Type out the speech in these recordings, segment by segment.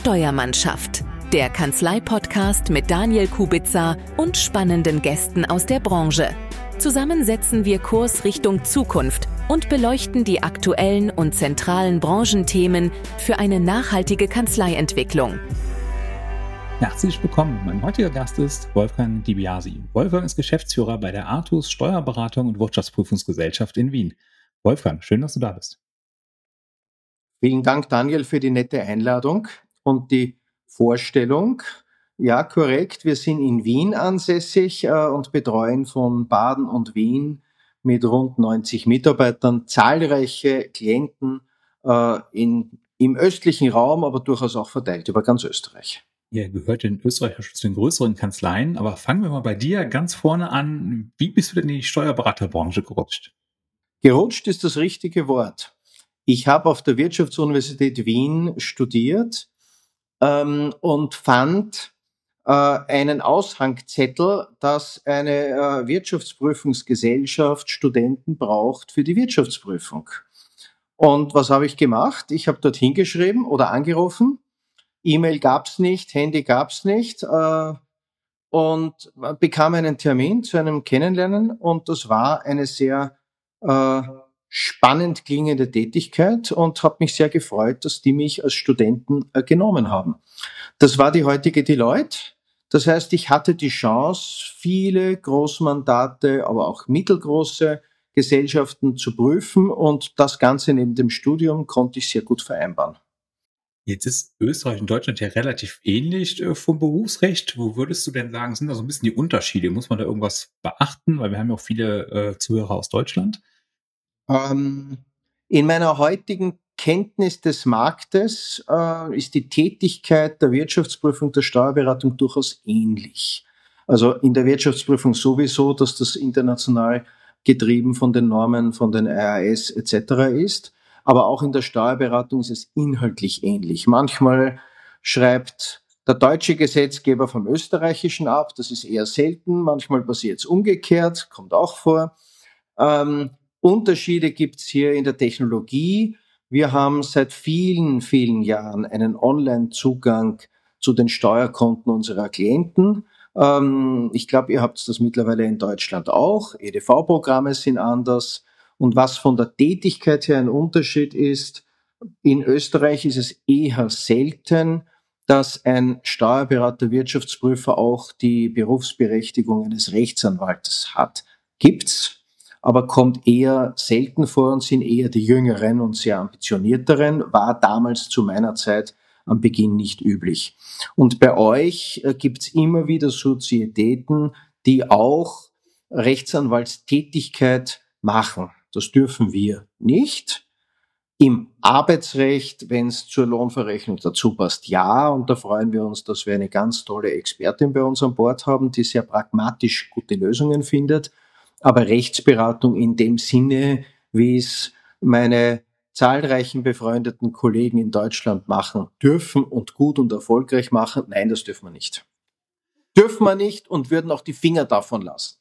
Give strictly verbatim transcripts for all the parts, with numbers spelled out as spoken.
Steuermannschaft, der Kanzlei-Podcast mit Daniel Kubitzer und spannenden Gästen aus der Branche. Zusammen setzen wir Kurs Richtung Zukunft und beleuchten die aktuellen und zentralen Branchenthemen für eine nachhaltige Kanzleientwicklung. Herzlich willkommen. Mein heutiger Gast ist Wolfgang DiBiase. Wolfgang ist Geschäftsführer bei der Artus Steuerberatung und Wirtschaftsprüfungsgesellschaft in Wien. Wolfgang, schön, dass du da bist. Vielen Dank, Daniel, für die nette Einladung und die Vorstellung. Ja, korrekt. Wir sind in Wien ansässig äh, und betreuen von Baden und Wien mit rund neunzig Mitarbeitern zahlreiche Klienten äh, in, im östlichen Raum, aber durchaus auch verteilt über ganz Österreich. Ihr gehört in Österreich schon zu den größeren Kanzleien, aber fangen wir mal bei dir ganz vorne an. Wie bist du denn in die Steuerberaterbranche gerutscht? Gerutscht ist das richtige Wort. Ich habe auf der Wirtschaftsuniversität Wien studiert ähm, und fand äh, einen Aushangzettel, dass eine äh, Wirtschaftsprüfungsgesellschaft Studenten braucht für die Wirtschaftsprüfung. Und was habe ich gemacht? Ich habe dort hingeschrieben oder angerufen. E-Mail gab's nicht, Handy gab's nicht äh, und bekam einen Termin zu einem Kennenlernen und das war eine sehr äh, spannend klingende Tätigkeit und habe mich sehr gefreut, dass die mich als Studenten äh, genommen haben. Das war die heutige Deloitte. Das heißt, ich hatte die Chance, viele Großmandate, aber auch mittelgroße Gesellschaften zu prüfen und das Ganze neben dem Studium konnte ich sehr gut vereinbaren. Jetzt ist Österreich und Deutschland ja relativ ähnlich äh, vom Berufsrecht. Wo würdest du denn sagen, sind da so ein bisschen die Unterschiede? Muss man da irgendwas beachten? Weil wir haben ja auch viele äh, Zuhörer aus Deutschland. Ähm, in meiner heutigen Kenntnis des Marktes äh, ist die Tätigkeit der Wirtschaftsprüfung, der Steuerberatung durchaus ähnlich. Also in der Wirtschaftsprüfung sowieso, dass das international getrieben von den Normen, von den I A S et cetera ist. Aber auch in der Steuerberatung ist es inhaltlich ähnlich. Manchmal schreibt der deutsche Gesetzgeber vom österreichischen ab. Das ist eher selten. Manchmal passiert es umgekehrt, kommt auch vor. Ähm, Unterschiede gibt's hier in der Technologie. Wir haben seit vielen, vielen Jahren einen Online-Zugang zu den Steuerkonten unserer Klienten. Ähm, ich glaube, ihr habt das mittlerweile in Deutschland auch. E D V-Programme sind anders. Und was von der Tätigkeit her ein Unterschied ist, in Österreich ist es eher selten, dass ein Steuerberater, Wirtschaftsprüfer auch die Berufsberechtigung eines Rechtsanwaltes hat. Gibt's, aber kommt eher selten vor und sind eher die Jüngeren und sehr ambitionierteren, war damals zu meiner Zeit am Beginn nicht üblich. Und bei euch äh, gibt's immer wieder Sozietäten, die auch Rechtsanwaltstätigkeit machen. Das dürfen wir nicht. Im Arbeitsrecht, wenn es zur Lohnverrechnung dazu passt, ja. Und da freuen wir uns, dass wir eine ganz tolle Expertin bei uns an Bord haben, die sehr pragmatisch gute Lösungen findet. Aber Rechtsberatung in dem Sinne, wie es meine zahlreichen befreundeten Kollegen in Deutschland machen dürfen und gut und erfolgreich machen, nein, das dürfen wir nicht. Dürfen wir nicht und würden auch die Finger davon lassen.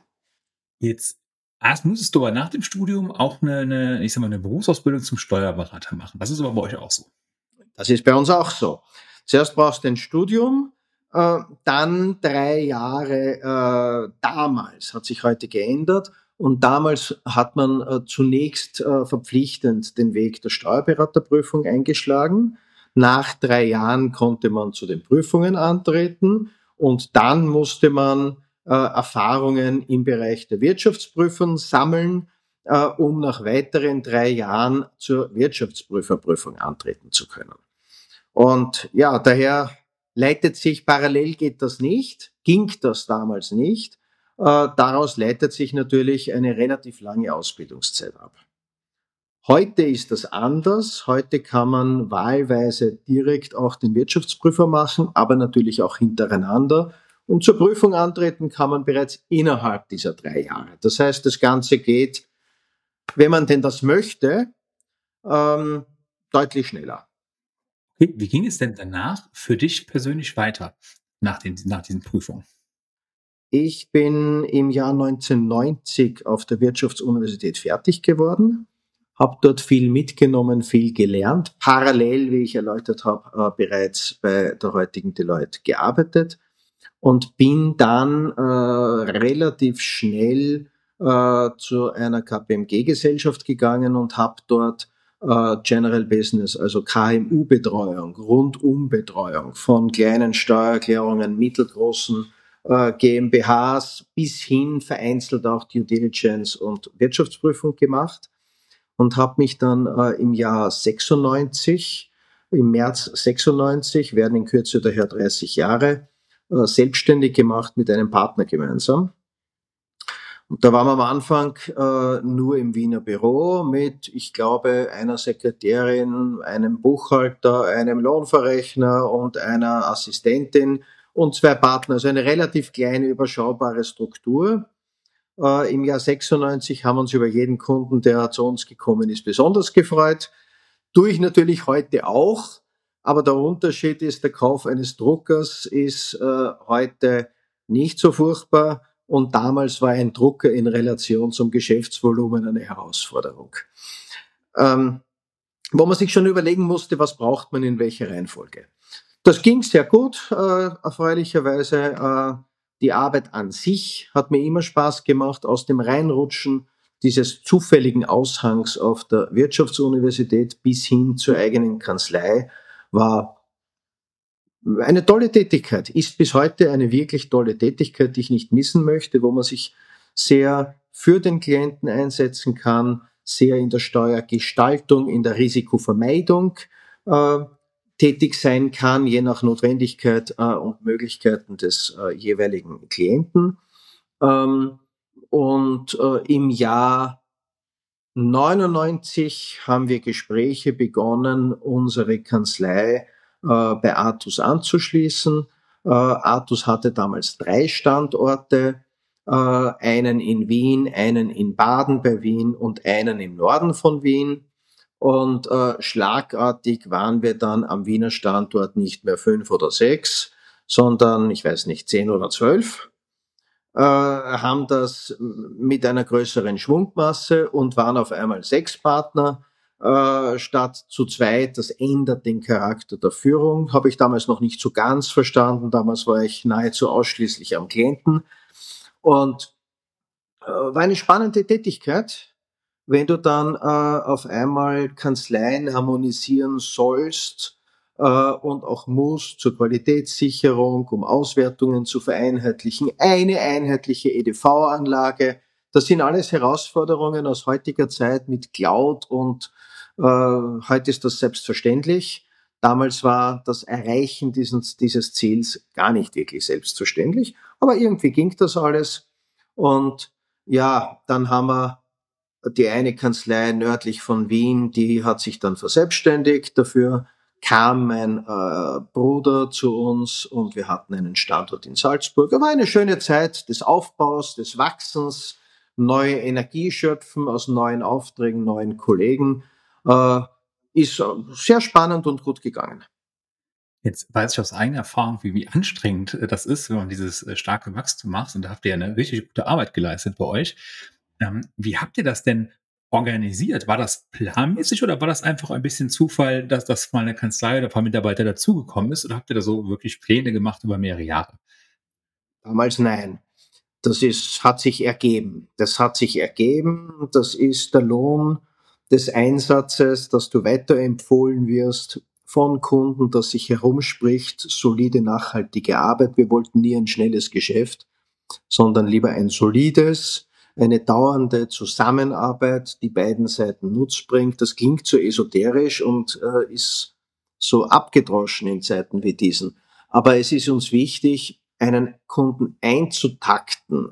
Jetzt erst musstest du aber nach dem Studium auch eine, eine, ich sag mal, eine Berufsausbildung zum Steuerberater machen. Das ist aber bei euch auch so. Das ist bei uns auch so. Zuerst brauchst du ein Studium, äh, dann drei Jahre, äh, damals, hat sich heute geändert, und damals hat man äh, zunächst äh, verpflichtend den Weg der Steuerberaterprüfung eingeschlagen. Nach drei Jahren konnte man zu den Prüfungen antreten und dann musste man äh, Erfahrungen im Bereich der Wirtschaftsprüfung sammeln, äh, um nach weiteren drei Jahren zur Wirtschaftsprüferprüfung antreten zu können. Und ja, daher leitet sich, parallel geht das nicht, ging das damals nicht. Äh, daraus leitet sich natürlich eine relativ lange Ausbildungszeit ab. Heute ist das anders. Heute kann man wahlweise direkt auch den Wirtschaftsprüfer machen, aber natürlich auch hintereinander. Und zur Prüfung antreten kann man bereits innerhalb dieser drei Jahre. Das heißt, das Ganze geht, wenn man denn das möchte, ähm, deutlich schneller. Okay, wie ging es denn danach für dich persönlich weiter nach, den, nach diesen Prüfungen? Ich bin im Jahr neunzehnhundertneunzig auf der Wirtschaftsuniversität fertig geworden, habe dort viel mitgenommen, viel gelernt, parallel, wie ich erläutert habe, äh, bereits bei der heutigen Deloitte gearbeitet und bin dann äh, relativ schnell äh, zu einer K P M G-Gesellschaft gegangen und habe dort äh, General Business, also K M U-Betreuung, Rundumbetreuung von kleinen Steuererklärungen, mittelgroßen äh, GmbHs bis hin vereinzelt auch Due Diligence und Wirtschaftsprüfung gemacht und habe mich dann äh, im Jahr sechsundneunzig, im März sechsundneunzig, werden in Kürze daher dreißig Jahre, äh, selbstständig gemacht mit einem Partner gemeinsam. Und da waren wir am Anfang äh, nur im Wiener Büro mit, ich glaube, einer Sekretärin, einem Buchhalter, einem Lohnverrechner und einer Assistentin und zwei Partner. Also eine relativ kleine, überschaubare Struktur. Äh, Im Jahr sechsundneunzig haben wir uns über jeden Kunden, der zu uns gekommen ist, besonders gefreut. Tue ich natürlich heute auch, aber der Unterschied ist, der Kauf eines Druckers ist äh, heute nicht so furchtbar und damals war ein Drucker in Relation zum Geschäftsvolumen eine Herausforderung. Ähm, wo man sich schon überlegen musste, was braucht man in welcher Reihenfolge. Das ging sehr gut, äh, erfreulicherweise. Äh, die Arbeit an sich hat mir immer Spaß gemacht, aus dem Reinrutschen dieses zufälligen Aushangs auf der Wirtschaftsuniversität bis hin zur eigenen Kanzlei war eine tolle Tätigkeit, ist bis heute eine wirklich tolle Tätigkeit, die ich nicht missen möchte, wo man sich sehr für den Klienten einsetzen kann, sehr in der Steuergestaltung, in der Risikovermeidung äh, tätig sein kann, je nach Notwendigkeit äh, und Möglichkeiten des äh, jeweiligen Klienten. Ähm, und äh, im Jahr neunundneunzig haben wir Gespräche begonnen, unsere Kanzlei äh, bei Artus anzuschließen. Äh, Artus hatte damals drei Standorte, äh, einen in Wien, einen in Baden bei Wien und einen im Norden von Wien. Und äh, schlagartig waren wir dann am Wiener Standort nicht mehr fünf oder sechs, sondern, ich weiß nicht, zehn oder zwölf. Äh, haben das mit einer größeren Schwungmasse und waren auf einmal sechs Partner äh, statt zu zweit. Das ändert den Charakter der Führung. Habe ich damals noch nicht so ganz verstanden. Damals war ich nahezu ausschließlich am Klienten. Und äh, war eine spannende Tätigkeit, wenn du dann äh, auf einmal Kanzleien harmonisieren sollst äh, und auch musst zur Qualitätssicherung, um Auswertungen zu vereinheitlichen, eine einheitliche E D V-Anlage. Das sind alles Herausforderungen aus heutiger Zeit mit Cloud und äh, heute ist das selbstverständlich. Damals war das Erreichen dieses, dieses Ziels gar nicht wirklich selbstverständlich, aber irgendwie ging das alles. Und ja, dann haben wir die eine Kanzlei nördlich von Wien, die hat sich dann verselbstständigt. Dafür kam mein äh, Bruder zu uns und wir hatten einen Standort in Salzburg. Es war eine schöne Zeit des Aufbaus, des Wachsens, neue Energie schöpfen aus neuen Aufträgen, neuen Kollegen. Äh, ist sehr spannend und gut gegangen. Jetzt weiß ich aus eigener Erfahrung, wie, wie anstrengend äh, das ist, wenn man dieses äh, starke Wachstum macht. Und da habt ihr ja eine richtig gute Arbeit geleistet bei euch. Ähm, wie habt ihr das denn organisiert? War das planmäßig oder war das einfach ein bisschen Zufall, dass, dass mal eine Kanzlei oder ein paar Mitarbeiter dazugekommen ist? Oder habt ihr da so wirklich Pläne gemacht über mehrere Jahre? Damals nein. Das ist, hat sich ergeben. Das hat sich ergeben. Das ist der Lohn des Einsatzes, dass du weiterempfohlen wirst von Kunden, dass sich herumspricht, solide, nachhaltige Arbeit. Wir wollten nie ein schnelles Geschäft, sondern lieber ein solides, eine dauernde Zusammenarbeit, die beiden Seiten Nutz bringt. Das klingt so esoterisch und äh, ist so abgedroschen in Zeiten wie diesen. Aber es ist uns wichtig, einen Kunden einzutakten,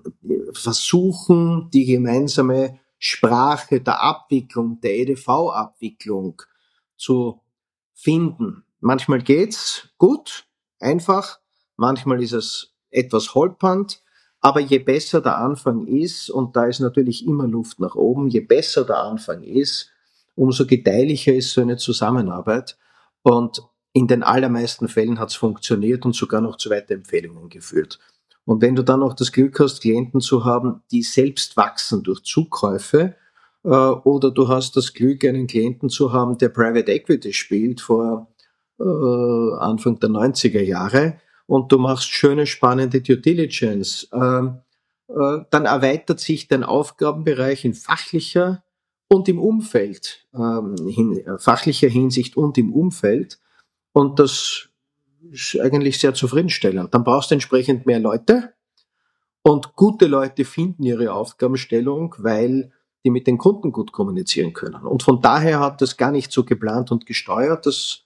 versuchen, die gemeinsame Sprache der Abwicklung, der E D V-Abwicklung zu finden. Manchmal geht's gut, einfach, manchmal ist es etwas holpernd, aber je besser der Anfang ist, und da ist natürlich immer Luft nach oben, je besser der Anfang ist, umso gedeihlicher ist so eine Zusammenarbeit. Und in den allermeisten Fällen hat es funktioniert und sogar noch zu Weiterempfehlungen geführt. Und wenn du dann noch das Glück hast, Klienten zu haben, die selbst wachsen durch Zukäufe, äh, oder du hast das Glück, einen Klienten zu haben, der Private Equity spielt vor äh, Anfang der neunziger Jahre und du machst schöne, spannende Due Diligence. Ähm, äh, dann erweitert sich dein Aufgabenbereich in fachlicher und im Umfeld, ähm, hin, äh, fachlicher Hinsicht und im Umfeld. Und das ist eigentlich sehr zufriedenstellend. Dann brauchst du entsprechend mehr Leute und gute Leute finden ihre Aufgabenstellung, weil die mit den Kunden gut kommunizieren können. Und von daher hat das gar nicht so geplant und gesteuert. Das,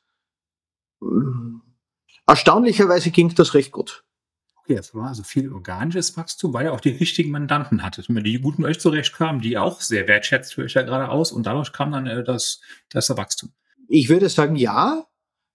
äh, erstaunlicherweise ging das recht gut. Okay, das war also viel organisches Wachstum, weil ihr auch die richtigen Mandanten hattet, und die gut mit euch zurechtkamen, die ihr auch sehr wertschätzt, höre ich ja gerade aus, und dadurch kam dann äh, das, das Wachstum. Ich würde sagen, ja.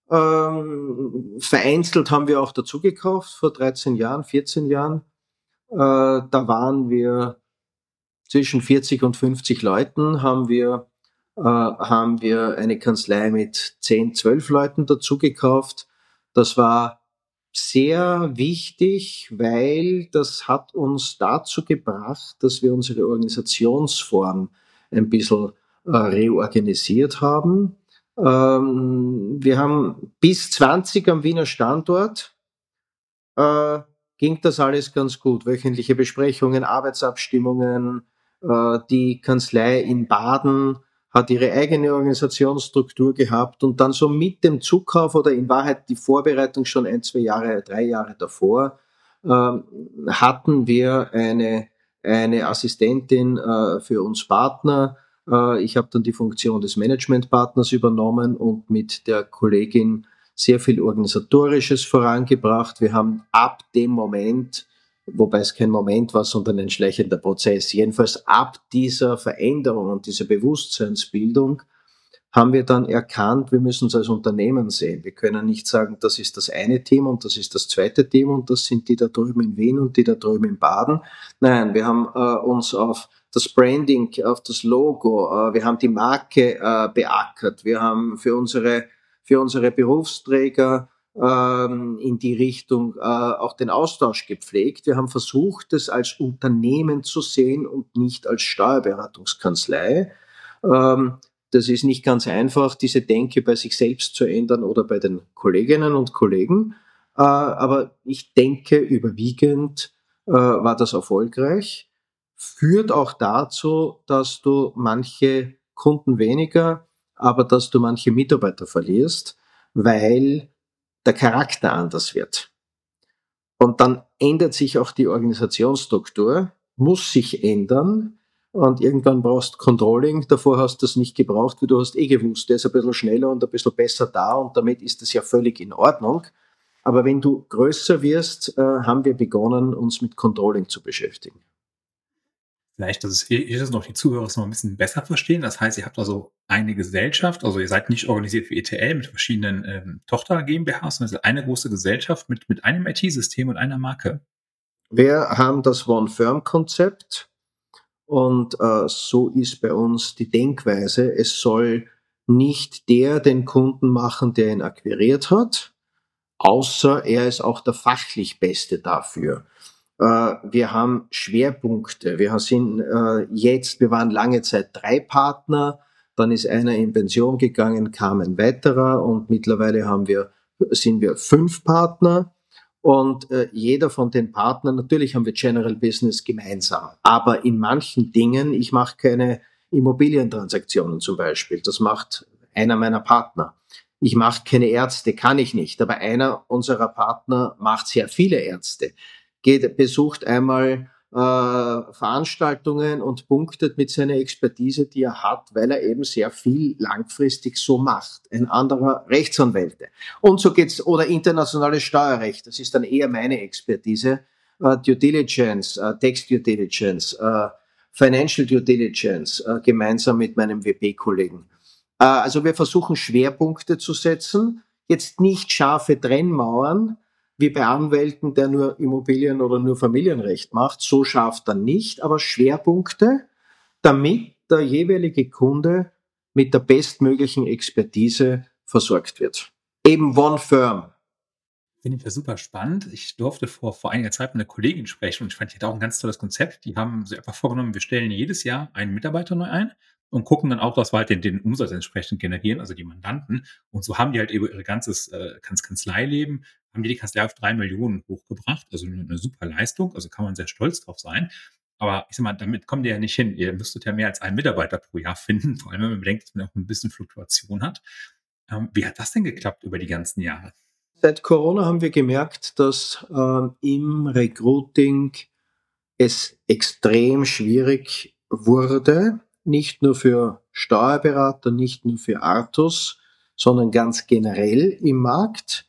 Ähm, vereinzelt haben wir auch dazugekauft vor dreizehn Jahren, vierzehn Jahren. Äh, da waren wir zwischen vierzig und fünfzig Leuten, haben wir, äh, haben wir eine Kanzlei mit zehn, zwölf Leuten dazugekauft. Das war sehr wichtig, weil das hat uns dazu gebracht, dass wir unsere Organisationsform ein bisschen äh, reorganisiert haben. Ähm, wir haben bis zwanzig am Wiener Standort, äh, ging das alles ganz gut. Wöchentliche Besprechungen, Arbeitsabstimmungen. Äh, die Kanzlei in Baden hat ihre eigene Organisationsstruktur gehabt und dann so mit dem Zukauf oder in Wahrheit die Vorbereitung schon ein, zwei Jahre, drei Jahre davor, äh, hatten wir eine, eine Assistentin äh, für uns Partner. Äh, ich habe dann die Funktion des Managementpartners übernommen und mit der Kollegin sehr viel Organisatorisches vorangebracht. Wir haben ab dem Moment, wobei es kein Moment war, sondern ein schleichender Prozess, jedenfalls ab dieser Veränderung und dieser Bewusstseinsbildung haben wir dann erkannt, wir müssen es als Unternehmen sehen. Wir können nicht sagen, das ist das eine Team und das ist das zweite Team und das sind die da drüben in Wien und die da drüben in Baden. Nein, wir haben äh, uns auf das Branding, auf das Logo, äh, wir haben die Marke äh, beackert, wir haben für unsere für unsere Berufsträger ähm, in die Richtung äh, auch den Austausch gepflegt. Wir haben versucht, es als Unternehmen zu sehen und nicht als Steuerberatungskanzlei. Ähm, das ist nicht ganz einfach, diese Denke bei sich selbst zu ändern oder bei den Kolleginnen und Kollegen. Äh, aber ich denke, überwiegend äh, war das erfolgreich. Führt auch dazu, dass du manche Kunden weniger, aber dass du manche Mitarbeiter verlierst, weil der Charakter anders wird. Und dann ändert sich auch die Organisationsstruktur, muss sich ändern. Und irgendwann brauchst du Controlling. Davor hast du das nicht gebraucht, wie du hast eh gewusst, der ist ein bisschen schneller und ein bisschen besser da und damit ist das ja völlig in Ordnung. Aber wenn du größer wirst, äh, haben wir begonnen, uns mit Controlling zu beschäftigen. Vielleicht, dass es hier hier das noch die Zuhörer es noch ein bisschen besser verstehen. Das heißt, ihr habt also eine Gesellschaft, also ihr seid nicht organisiert wie E T L mit verschiedenen ähm, Tochter GmbHs, sondern es ist eine große Gesellschaft mit, mit einem I T-System und einer Marke. Wir haben das One-Firm-Konzept und äh, so ist bei uns die Denkweise, es soll nicht der den Kunden machen, der ihn akquiriert hat, außer er ist auch der fachlich Beste dafür. Äh, wir haben Schwerpunkte. Wir sind äh, jetzt, wir waren lange Zeit drei Partner, dann ist einer in Pension gegangen, kam ein weiterer und mittlerweile haben wir, sind wir fünf Partner. Und äh, jeder von den Partnern, natürlich haben wir General Business gemeinsam, aber in manchen Dingen, ich mache keine Immobilientransaktionen zum Beispiel, das macht einer meiner Partner. Ich mache keine Ärzte, kann ich nicht, aber einer unserer Partner macht sehr viele Ärzte. Geht, besucht einmal äh, Veranstaltungen und punktet mit seiner Expertise, die er hat, weil er eben sehr viel langfristig so macht. Ein anderer Rechtsanwälte. Und so geht's, oder internationales Steuerrecht, das ist dann eher meine Expertise. Äh, Due Diligence, äh, Tax Due Diligence, äh, Financial Due Diligence, äh, gemeinsam mit meinem W P-Kollegen. Äh, also wir versuchen Schwerpunkte zu setzen, jetzt nicht scharfe Trennmauern, wie bei Anwälten, der nur Immobilien oder nur Familienrecht macht, so scharf dann nicht, aber Schwerpunkte, damit der jeweilige Kunde mit der bestmöglichen Expertise versorgt wird. Eben One Firm. Finde ich ja super spannend. Ich durfte vor vor einiger Zeit mit 'ner Kollegin sprechen und ich fand, die hat auch 'n ganz tolles Konzept. Die haben sich einfach vorgenommen, wir stellen jedes Jahr einen Mitarbeiter neu ein und gucken dann auch, dass wir halt den den Umsatz entsprechend generieren, also die Mandanten. Und so haben die halt über ihr ganzes, äh, Kanz Kanzleileben haben die die Kanzlei auf drei Millionen hochgebracht, also 'ne 'ne super Leistung, also kann man sehr stolz drauf sein. Aber ich sage mal, damit kommt ihr ja nicht hin. Ihr müsstet ja mehr als einen Mitarbeiter pro Jahr finden, vor allem wenn man bedenkt, dass man auch 'n bisschen Fluktuation hat. Ähm, wie hat das denn geklappt über die ganzen Jahre? Seit Corona haben wir gemerkt, dass, ähm, im Recruiting es extrem schwierig wurde, nicht nur für Steuerberater, nicht nur für Artus, sondern ganz generell im Markt.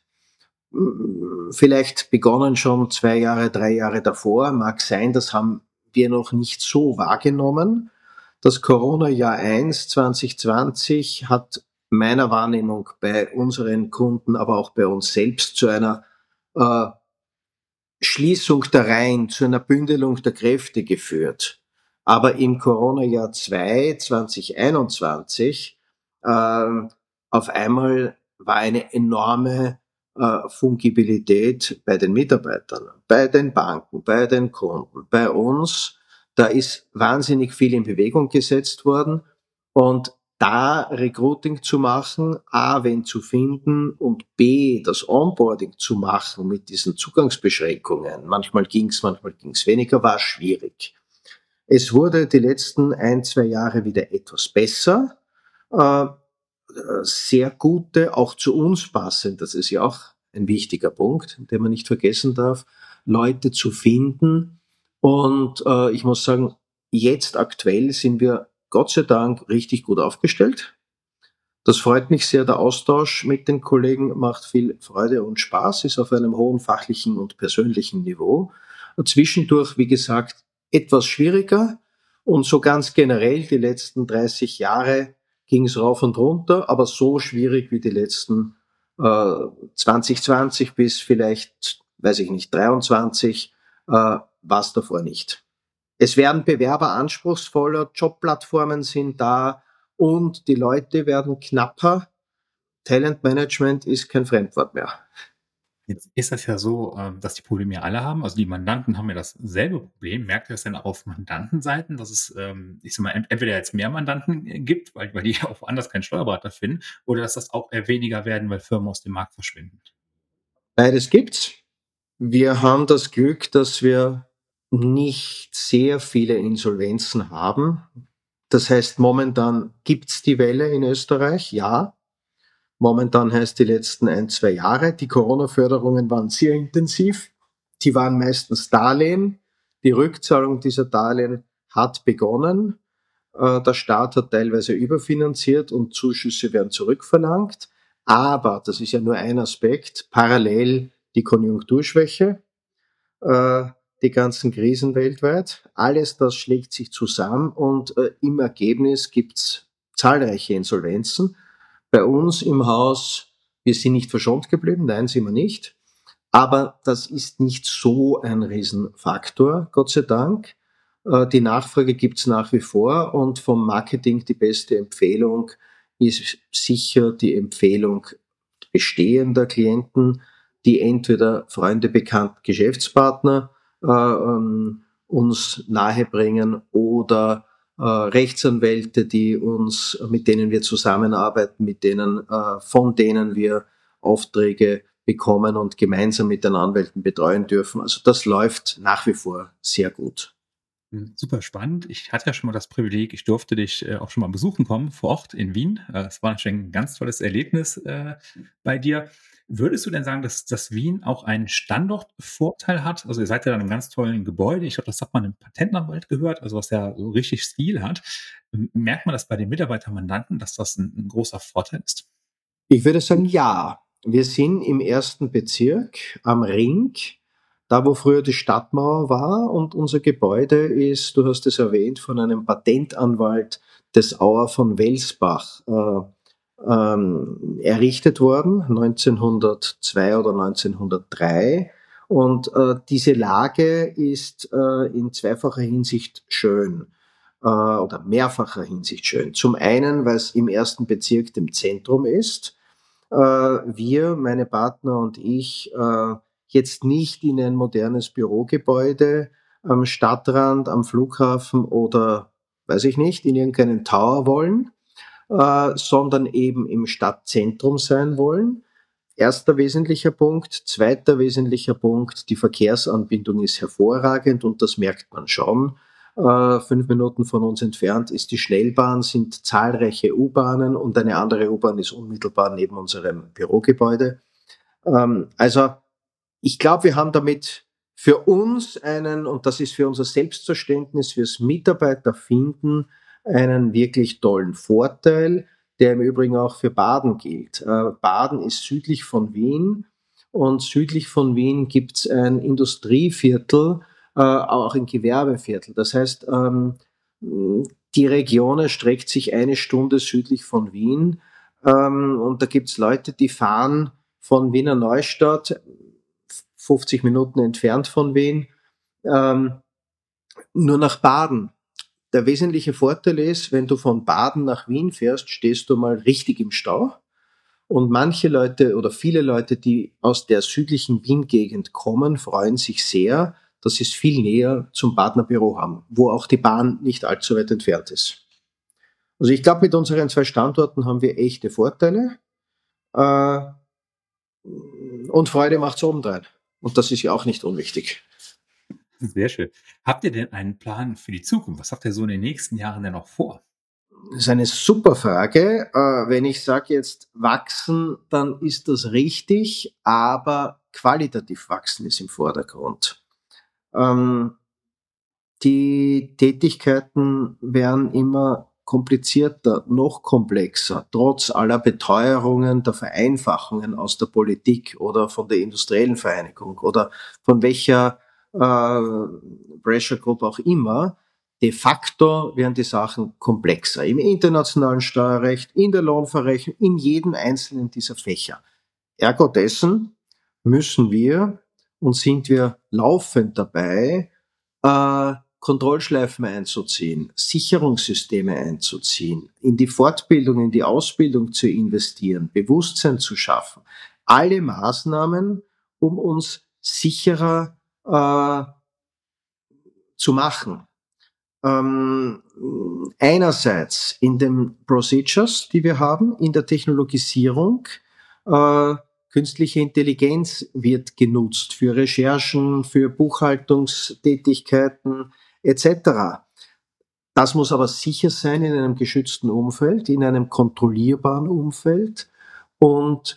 Hm, vielleicht begonnen schon zwei Jahre, drei Jahre davor, mag sein, das haben wir noch nicht so wahrgenommen. Das Corona-Jahr eins zwanzig zwanzig hat meiner Wahrnehmung bei unseren Kunden, aber auch bei uns selbst zu einer äh, Schließung der Reihen, zu einer Bündelung der Kräfte geführt. Aber im Corona-Jahr zwei zwanzig einundzwanzig ähm, auf einmal war eine enorme äh, Fungibilität bei den Mitarbeitern, bei den Banken, bei den Kunden, bei uns. Da ist wahnsinnig viel in Bewegung gesetzt worden und da Recruiting zu machen, A, wen zu finden und B, das Onboarding zu machen mit diesen Zugangsbeschränkungen, manchmal ging's, manchmal ging's weniger, war schwierig. Es wurde die letzten ein, zwei Jahre wieder etwas besser, äh, sehr gute, auch zu uns passend, das ist ja auch ein wichtiger Punkt, den man nicht vergessen darf, Leute zu finden. Und äh, ich muss sagen, jetzt aktuell sind wir Gott sei Dank richtig gut aufgestellt. Das freut mich sehr. Der Austausch mit den Kollegen macht viel Freude und Spaß, ist auf einem hohen fachlichen und persönlichen Niveau. Zwischendurch, wie gesagt, etwas schwieriger und so ganz generell die letzten dreißig Jahre ging es rauf und runter, aber so schwierig wie die letzten äh, zwanzig zwanzig bis vielleicht, weiß ich nicht, dreiundzwanzig äh, war es davor nicht. Es werden Bewerber anspruchsvoller, Jobplattformen sind da und die Leute werden knapper. Talentmanagement ist kein Fremdwort mehr. Jetzt ist das ja so, ähm, dass die Probleme ja alle haben. Also, die Mandanten haben ja dasselbe Problem. Merkt ihr das denn auf Mandantenseiten, dass es, ähm, ich sage mal, ent entweder jetzt mehr Mandanten, äh, gibt, weil weil die auch woanders keinen Steuerberater finden, oder dass das auch eher weniger werden, weil Firmen aus dem Markt verschwinden? Beides gibt's. Wir haben das Glück, dass wir nicht sehr viele Insolvenzen haben. Das heißt, momentan gibt's die Welle in Österreich, ja. Momentan heißt die letzten ein, zwei Jahre. Die Corona-Förderungen waren sehr intensiv. Die waren meistens Darlehen. Die Rückzahlung dieser Darlehen hat begonnen. Äh, Der Staat hat teilweise überfinanziert und Zuschüsse werden zurückverlangt. Aber, das ist ja nur ein Aspekt, parallel die Konjunkturschwäche, äh, die ganzen Krisen weltweit. Alles das schlägt sich zusammen und äh, im Ergebnis gibt's zahlreiche Insolvenzen. Bei uns im Haus, wir sind nicht verschont geblieben, nein, sind wir nicht. Aber das ist nicht so ein Riesenfaktor, Gott sei Dank. Äh, Die Nachfrage gibt's nach wie vor und vom Marketing die beste Empfehlung ist sicher die Empfehlung bestehender Klienten, die entweder Freunde, Bekannte, Geschäftspartner äh, ähm, uns nahebringen oder äh, Rechtsanwälte, die uns, mit denen wir zusammenarbeiten, mit denen, äh, von denen wir Aufträge bekommen und gemeinsam mit den Anwälten betreuen dürfen. Also das läuft nach wie vor sehr gut. Hm, super spannend. Ich hatte ja schon mal das Privileg, ich durfte dich, äh, auch schon mal besuchen kommen vor Ort in Wien. Äh, es war schon ein ganz tolles Erlebnis, äh, bei dir. Würdest du denn sagen, dass dass Wien auch einen Standortvorteil hat? Also, ihr seid ja in einem ganz tollen Gebäude. Ich glaube, das hat man im Patentanwalt gehört, also, was ja so richtig Stil hat. M merkt man das bei den Mitarbeitern, Mandanten, dass das ein 'n großer Vorteil ist? Ich würde sagen, ja. Wir sind im ersten Bezirk am Ring, da wo früher die Stadtmauer war und unser Gebäude ist, du hast es erwähnt, von einem Patentanwalt des Auer von Welsbach äh, ähm, errichtet worden, neunzehnhundertzwei oder neunzehnhundertdrei. Und äh, diese Lage ist äh, in zweifacher Hinsicht schön äh, oder mehrfacher Hinsicht schön. Zum einen, weil es im ersten Bezirk dem Zentrum ist. äh, wir, meine Partner und ich, äh, jetzt nicht in ein modernes Bürogebäude am Stadtrand, am Flughafen oder, weiß ich nicht, in irgendeinen Tower wollen, äh, sondern eben im Stadtzentrum sein wollen. Erster wesentlicher Punkt. Zweiter wesentlicher Punkt, die Verkehrsanbindung ist hervorragend und das merkt man schon. Äh, fünf Minuten von uns entfernt ist die Schnellbahn, sind zahlreiche U-Bahnen und eine andere U-Bahn ist unmittelbar neben unserem Bürogebäude. Ähm, also ich glaube, wir haben damit für uns einen, und das ist für unser Selbstverständnis, fürs Mitarbeiterfinden, einen wirklich tollen Vorteil, der im Übrigen auch für Baden gilt. Äh, Baden ist südlich von Wien und südlich von Wien gibt es ein Industrieviertel, äh, auch ein Gewerbeviertel. Das heißt, ähm, die Region erstreckt sich eine Stunde südlich von Wien ähm, und da gibt es Leute, die fahren von Wiener Neustadt, fünfzig Minuten entfernt von Wien, ähm, nur nach Baden. Der wesentliche Vorteil ist, wenn du von Baden nach Wien fährst, stehst du mal richtig im Stau. Und manche Leute oder viele Leute, die aus der südlichen Wien-Gegend kommen, freuen sich sehr, dass sie es viel näher zum Badener Büro haben, wo auch die Bahn nicht allzu weit entfernt ist. Also ich glaube, mit unseren zwei Standorten haben wir echte Vorteile. Äh, und Freude macht's obendrein. Und das ist ja auch nicht unwichtig. Sehr schön. Habt ihr denn einen Plan für die Zukunft? Was habt ihr so in den nächsten Jahren denn noch vor? Das ist eine super Frage. Äh, wenn ich sage jetzt wachsen, dann ist das richtig, aber qualitativ wachsen ist im Vordergrund. Ähm, die Tätigkeiten werden immer komplizierter, noch komplexer, trotz aller Beteuerungen der Vereinfachungen aus der Politik oder von der industriellen Vereinigung oder von welcher äh, Pressure Group auch immer. De facto werden die Sachen komplexer. Im internationalen Steuerrecht, in der Lohnverrechnung, in jedem einzelnen dieser Fächer. Ergo dessen müssen wir und sind wir laufend dabei, äh, Kontrollschleifen einzuziehen, Sicherungssysteme einzuziehen, in die Fortbildung, in die Ausbildung zu investieren, Bewusstsein zu schaffen. Alle Maßnahmen, um uns sicherer äh, zu machen. Ähm, einerseits in den Procedures, die wir haben, in der Technologisierung. Äh, künstliche Intelligenz wird genutzt für Recherchen, für Buchhaltungstätigkeiten et cetera. Das muss aber sicher sein in einem geschützten Umfeld, in einem kontrollierbaren Umfeld. Und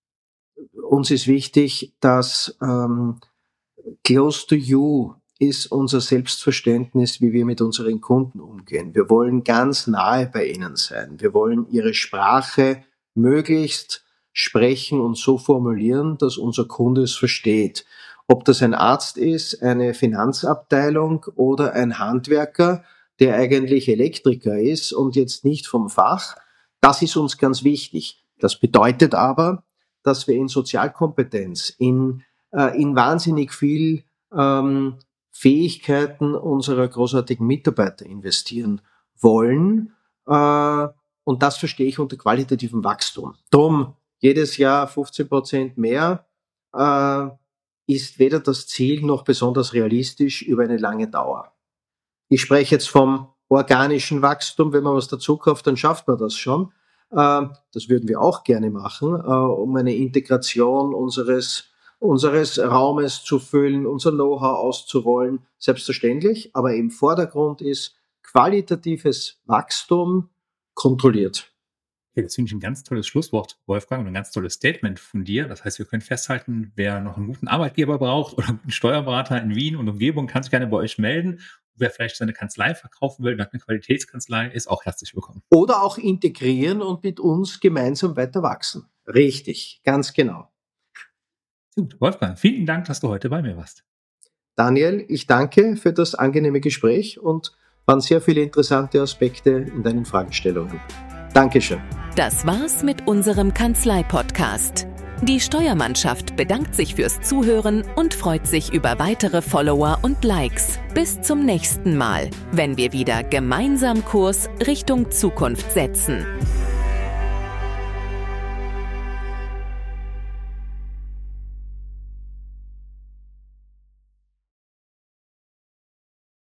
uns ist wichtig, dass ähm, close to you ist unser Selbstverständnis, wie wir mit unseren Kunden umgehen. Wir wollen ganz nahe bei ihnen sein. Wir wollen ihre Sprache möglichst sprechen und so formulieren, dass unser Kunde es versteht. Ob das ein Arzt ist, eine Finanzabteilung oder ein Handwerker, der eigentlich Elektriker ist und jetzt nicht vom Fach, das ist uns ganz wichtig. Das bedeutet aber, dass wir in Sozialkompetenz, in, äh, in wahnsinnig viel ähm, Fähigkeiten unserer großartigen Mitarbeiter investieren wollen. Äh, und das verstehe ich unter qualitativem Wachstum. Drum jedes Jahr fünfzehn Prozent mehr äh, ist weder das Ziel noch besonders realistisch über eine lange Dauer. Ich spreche jetzt vom organischen Wachstum. Wenn man was dazu kauft, dann schafft man das schon. Äh, das würden wir auch gerne machen, äh, um eine Integration unseres unseres Raumes zu füllen, unser Know-how auszurollen, selbstverständlich. Aber im Vordergrund ist qualitatives Wachstum kontrolliert. Okay, das finde ich ein ganz tolles Schlusswort, Wolfgang, und ein ganz tolles Statement von dir. Das heißt, wir können festhalten, wer noch einen guten Arbeitgeber braucht oder einen Steuerberater in Wien und Umgebung, kann sich gerne bei euch melden. Wer vielleicht seine Kanzlei verkaufen will, hat eine Qualitätskanzlei, ist auch herzlich willkommen. Oder auch integrieren und mit uns gemeinsam weiter wachsen. Richtig, ganz genau. Gut, Wolfgang, vielen Dank, dass du heute bei mir warst. Daniel, ich danke für das angenehme Gespräch und waren sehr viele interessante Aspekte in deinen Fragestellungen. Dankeschön. Das war's mit unserem Kanzlei-Podcast. Die Steuermannschaft bedankt sich fürs Zuhören und freut sich über weitere Follower und Likes. Bis zum nächsten Mal, wenn wir wieder gemeinsam Kurs Richtung Zukunft setzen.